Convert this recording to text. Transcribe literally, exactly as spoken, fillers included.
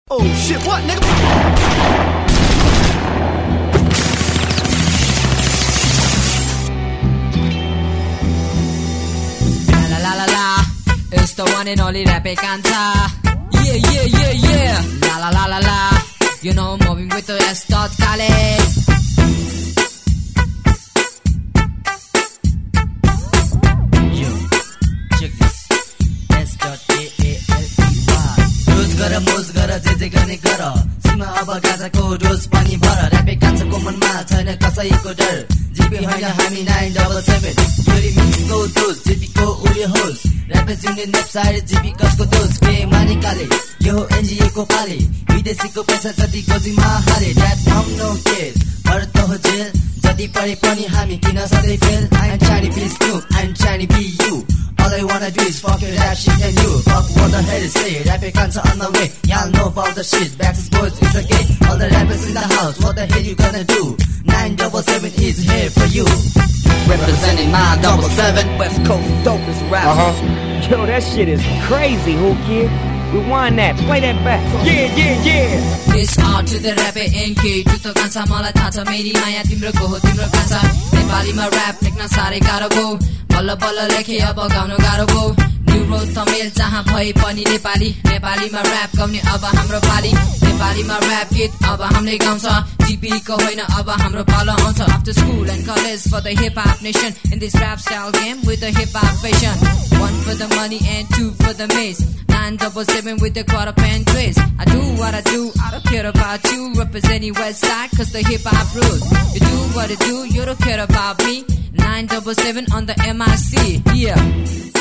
Oh shit, what nigga? La la la la, it's the one and only Rappe Kanta. Yeah, yeah, yeah, yeah. La la la la la, you know, moving with the S. Kale. मोज गर जे जे गर्ने गर सीमा अब गाजाको dose पनि भर र्यापे कान्छको मनमा छैन कसैको डर जिपी होइन हामी नाइन डबल सेभेन यो रिमिक्सको दोज जिपीको उड्यो होस् र्यापे जिउने वेबसाइट जिपी कसको दोज के मानिकाले यो एनजिओको पाले विदेशीको पैसा जति गोजीमा हाले ड्याट मम नो केयर भरत हो जेल जति पढे पनि हामी किन सधैँ fail I'm trying to be Snoop, I'm trying to be you. All I wanna do is fuck your rap shit and you. Fuck what the hell is say? Rapping Kanta on the way. Y'all know about the shit. Backstreet Boys is a gay. All the rappers in the house. What the hell you gonna do? nine double seven is here for you. Representing my double seven. West Coast dope is rap. Uh-huh. Yo, that shit is crazy, who kid? Rewind that, play that back. Yeah, yeah, yeah. This out to the rapper N K. Tuto Kanta मलाई थाहा छ मेरी माया तिम्रो हो तिम्रो कान्छ नेपालीमा rap लेख्न साह्रै गाह्रो भयो बल्ल बल्ल लेखे अब गाउन गाह्रो भयो न्युरो तमिल जहाँ भए पनि नेपाली नेपालीमा र्याप गाउने अब हाम्रो पाली नेपालीमा र्याप गीत अब हामीले गाउँछ जिपी को होइन अब हाम्रो पालो आउँछ after school and college for the hip hop nation in this rap style game with the hip hop fashion one for the money and two for the maze nine double seven with the quarter pan twist I do what I do I don't care about you representing West Side cause the hip hop rules you do what you do you don't care about me nine double seven on the M I C yeah